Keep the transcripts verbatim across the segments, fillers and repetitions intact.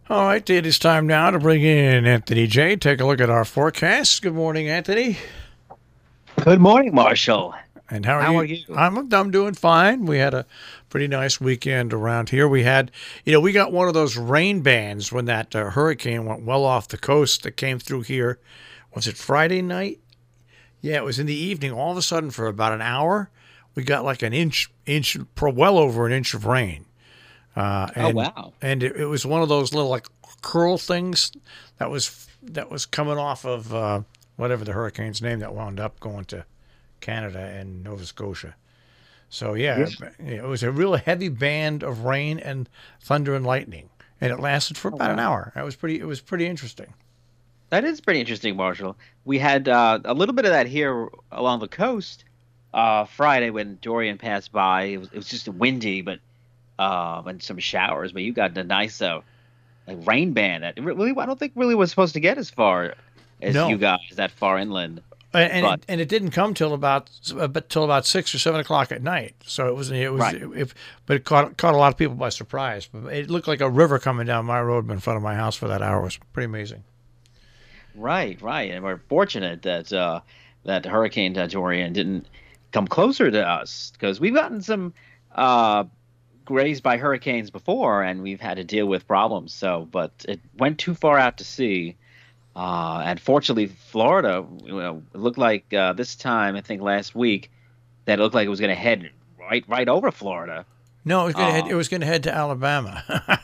All right, it is time now to bring in Anthony J. Take a look at our forecast. Good morning, Anthony. Good morning, Marshall. And how are How you? are you? I'm I'm doing fine. We had a pretty nice weekend around here. We had, you know, we got one of those rain bands when that uh, hurricane went well off the coast that came through here. Was it Friday night? Yeah, it was in the evening. All of a sudden, for about an hour, we got like an inch, inch, pro- well over an inch of rain. Uh, Oh, and wow. and it, it was one of those little like curl things that was that was coming off of uh, whatever the hurricane's name that wound up going to Canada and Nova Scotia. So yeah, Yes. it was a real heavy band of rain and thunder and lightning, and it lasted for Oh, about an wow. hour. That was pretty. It was pretty interesting. That is pretty interesting, Marshall. We had uh, a little bit of that here along the coast uh, Friday when Dorian passed by. It was, it was just windy, but uh, and some showers. But you got a nice uh, like rain band that really I don't think really was supposed to get as far as you No, guys that far inland. and and But it, and it didn't come till about uh, but till about six or seven o'clock at night. So it was it was right, it, but it caught caught a lot of people by surprise. But it looked like a river coming down my road in front of my house for that hour. It was pretty amazing. right, right, and we're fortunate that uh, that Hurricane Dorian didn't come closer to us because we've gotten some. Uh, grazed by hurricanes before, and we've had to deal with problems. So, but it went too far out to sea. Uh, and fortunately, Florida, you know, it looked like uh, this time, I think last week, that it looked like it was going to head right right over Florida. No, it was gonna head. It Um, was gonna head to Alabama.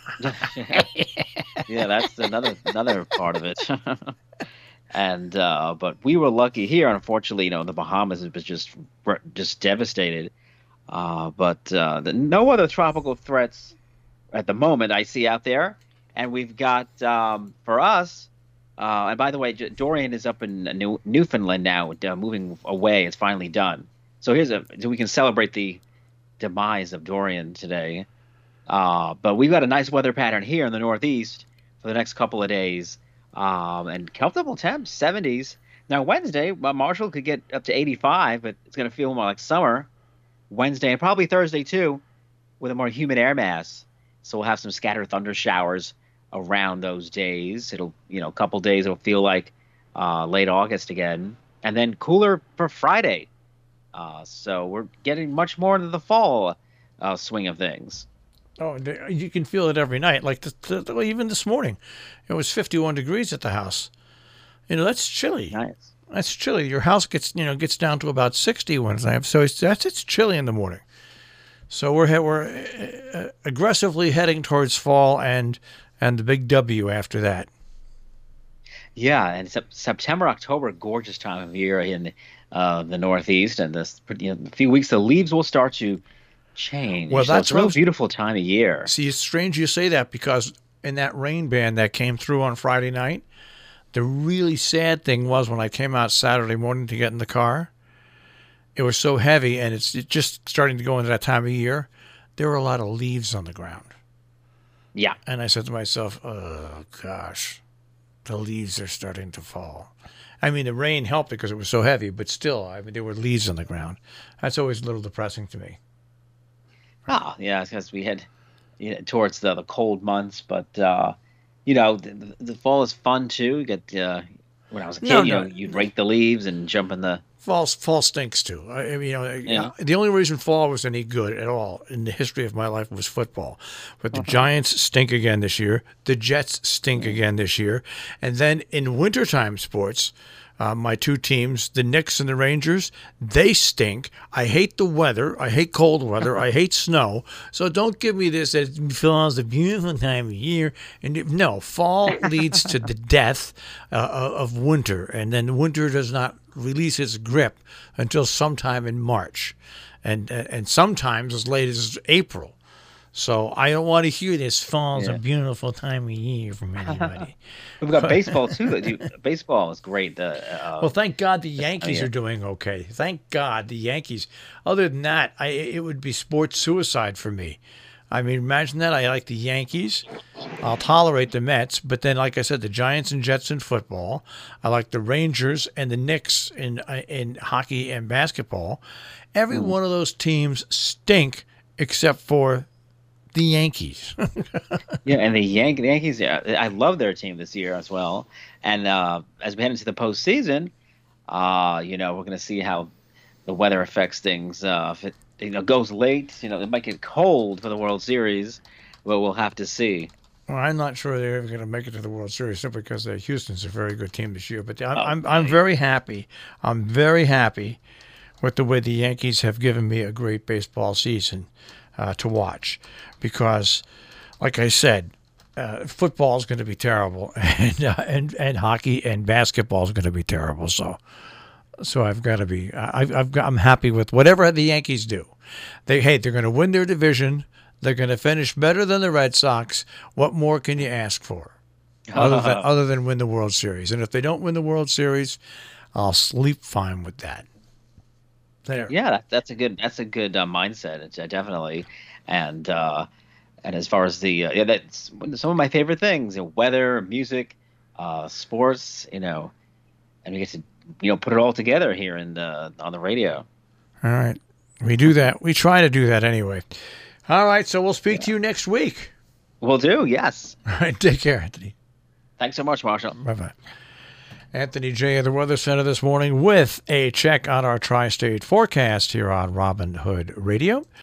yeah, that's another another part of it. And uh, but we were lucky here. Unfortunately, you know, the Bahamas was just just devastated. Uh, but uh, the, no other tropical threats at the moment I see out there. And we've got um, for us. Uh, and by the way, J- Dorian is up in New- Newfoundland now, uh, moving away. It's finally done. So here's a so we can celebrate the demise of Dorian today. Uh, but we've got a nice weather pattern here in the Northeast for the next couple of days, um, and comfortable temps, seventies. Now Wednesday, well, Marshall could get up to eighty-five, but it's going to feel more like summer. Wednesday and probably Thursday too, with a more humid air mass. So we'll have some scattered thunder showers around those days. It'll, you know, a couple days it'll feel like uh, late August again, and then cooler for Friday. Uh, so we're getting much more into the fall uh, swing of things. Oh, you can feel it every night. Like the, the, even this morning, it was fifty-one degrees at the house. You know, that's chilly. Nice. That's chilly. Your house gets you know gets down to about sixty one time, so it's that's it's chilly in the morning. So we're we're uh, aggressively heading towards fall and and the big W after that. Yeah, and sep- September, October, gorgeous time of year in uh, the Northeast, and this you know, a few weeks the leaves will start to Well, change. So it's that's a what I real was. beautiful time of year. See, it's strange you say that because in that rain band that came through on Friday night, the really sad thing was when I came out Saturday morning to get in the car, it was so heavy and it's just starting to go into that time of year. There were a lot of leaves on the ground. Yeah. And I said to myself, oh, gosh, the leaves are starting to fall. I mean, the rain helped because it was so heavy, but still, I mean, there were leaves on the ground. That's always a little depressing to me. Oh, yeah, because we had you know, towards the, the cold months, but uh, you know, the, the, the fall is fun too. You get uh, when I was a No, kid, you know, no, you'd rake the leaves and jump in the fall, fall stinks too. I, I mean, you know, yeah. the only reason fall was any good at all in the history of my life was football. But the Uh-huh. Giants stink again this year. The Jets stink Mm. again this year. And then in wintertime sports, uh, my two teams, the Knicks and the Rangers, they stink. I hate the weather. I hate cold weather. I hate snow. So don't give me this that fall is a beautiful time of year. And if- no, fall leads to the death uh, of winter, and then winter does not release its grip until sometime in March, and and sometimes as late as April. So I don't want to hear this fall's a Yeah. beautiful time of year from anybody. We've got baseball too. that you- Baseball is great. The uh, Well, thank God the this time of Yankees are year. doing okay. Thank God the Yankees. Other than that, I it would be sports suicide for me. I mean, imagine that. I like the Yankees. I'll tolerate the Mets, but then, like I said, the Giants and Jets in football. I like the Rangers and the Knicks in uh, in hockey and basketball. Every Mm. one of those teams stink except for the Yankees. Yeah, and the Yan- the Yankees, yeah, I love their team this year as well. And uh, as we head into the postseason, uh, you know, we're going to see how the weather affects things. Uh, if it you know goes late, you know, it might get cold for the World Series, but we'll have to see. Well, I'm not sure they're ever going to make it to the World Series simply because uh, Houston's a very good team this year. But I'm, Oh, I'm I'm very happy. I'm very happy with the way the Yankees have given me a great baseball season uh, to watch, because, like I said, uh, football is going to be terrible, and uh, and and hockey and basketball is going to be terrible. So, so I've got to be. I've, I've got, I'm happy with whatever the Yankees do. They hey, they're going to win their division. They're going to finish better than the Red Sox. What more can you ask for, other than other than win the World Series? And if they don't win the World Series, I'll sleep fine with that. There. Yeah, that, that's a good that's a good uh, mindset. It's, uh, definitely, and uh, and as far as the uh, yeah, that's some of my favorite things: you know, weather, music, uh, sports. You know, and we get to you know put it all together here in the on the radio. All right, we do that. We try to do that anyway. All right, so we'll speak yeah. to you next week. We'll do. Yes. All right, take care, Anthony. Thanks so much, Marshall. Bye bye. Anthony J. of the Weather Center this morning with a check on our tri-state forecast here on Robin Hood Radio.